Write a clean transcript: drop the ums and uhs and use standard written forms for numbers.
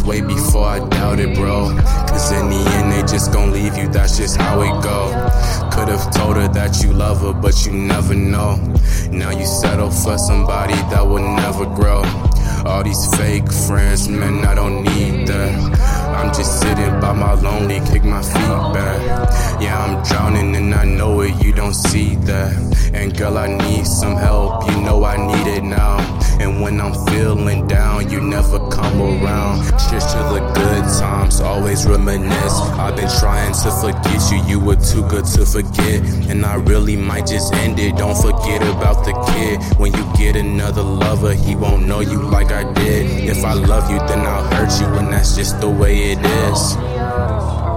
way before I doubted, bro. Cause in the end they just gon' leave you, that's just how it go. Could've told her that you love her, but you never know. Now you settle for somebody that will never grow. All these fake friends, man, I don't need that. I'm just sitting by my lonely, kick my feet back. Yeah, I'm drowning and I know it, you don't see that. And girl, I need some help, you know I need it now. And when I'm feeling down, you never come around. Cheers to the good times, always reminisce. I've been trying to forget you, you were too good to forget. And I really might just end it, don't forget about the kid. When you get another lover, he won't know you like I did. If I love you, then I'll hurt you, and that's just the way it is.